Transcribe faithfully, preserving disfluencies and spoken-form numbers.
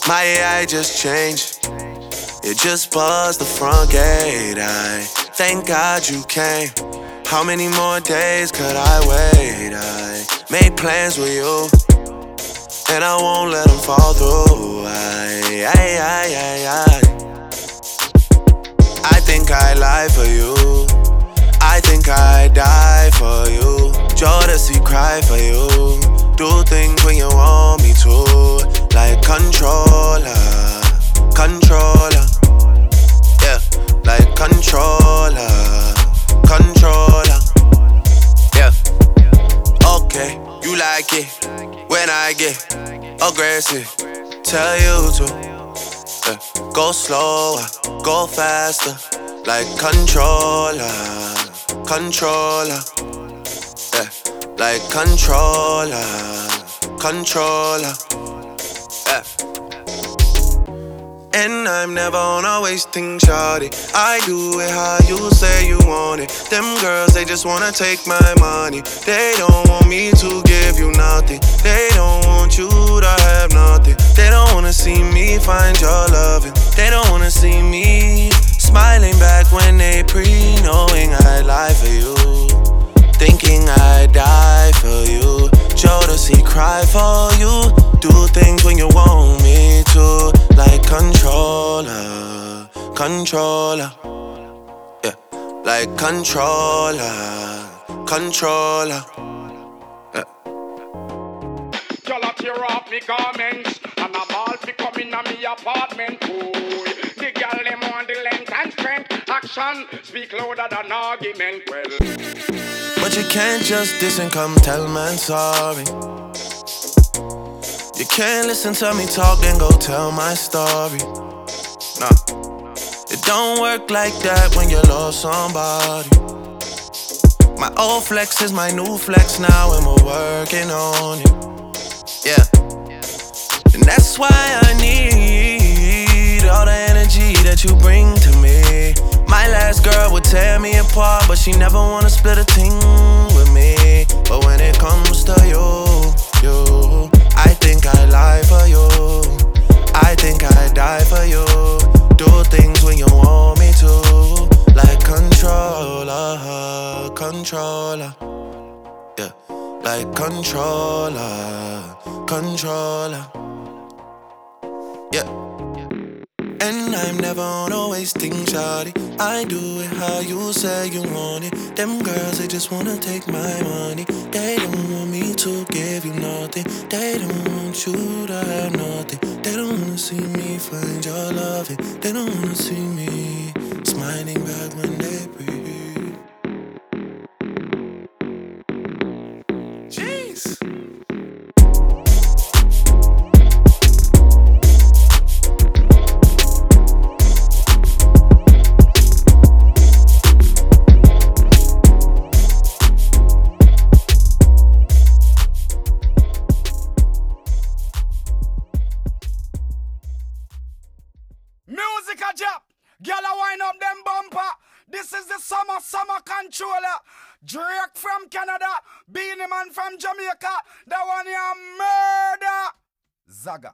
My A I just changed. It just buzzed the front gate. I thank God you came. How many more days could I wait? I made plans with you, and I won't let them fall through. I, I, I, I, I. I think I lie for you. I think I die for you. Jodeci cry for you. Do things when you want me to. Like controller, controller. Yeah, like controller, controller. Yeah. Okay, you like it when I get aggressive. Tell you to. Yeah. Go slower, go faster, like controller, controller, yeah, like controller, controller, yeah. And I'm never on a wasting shawty. I do it how you say you want it. Them girls, they just wanna take my money. They don't want me to give you nothing. They don't want you to have nothing. They don't wanna see me find your loving. They don't wanna see me smiling back when they pre, knowing I lie for you, thinking I die for you. Jodeci cry for you. Do things when you want me to. Like controller, controller. Yeah, like controller, controller. Yeah. Y'all a tear off me garments, and I'm all fi come in a me apartment. Boy, the girl them want the length and strength. Action speak louder than argument. Well, but you can't just diss and come tell man sorry. You can't listen to me talk, then go tell my story. Nah, it don't work like that when you love somebody. My old flex is my new flex now, and we're working on it. Yeah, and that's why I need all the energy that you bring to me. My last girl would tear me apart, but she never wanna split a thing with me. But when it comes to you, you, I think I lie for you. I think I die for you. Do things when you want me to. Like controller, controller. Yeah, like controller, controller. Yeah. And I'm never on a wasting shawty. I do it how you say you want it. Them girls, they just wanna take my money. They don't want me to give you nothing. They don't want you to have nothing. They don't wanna see me find your loving. They don't wanna see me smiling back when they breathe. Jeez. Summer, summer controller. Drake from Canada. Beanie Man from Jamaica. The one you murder. Zaga.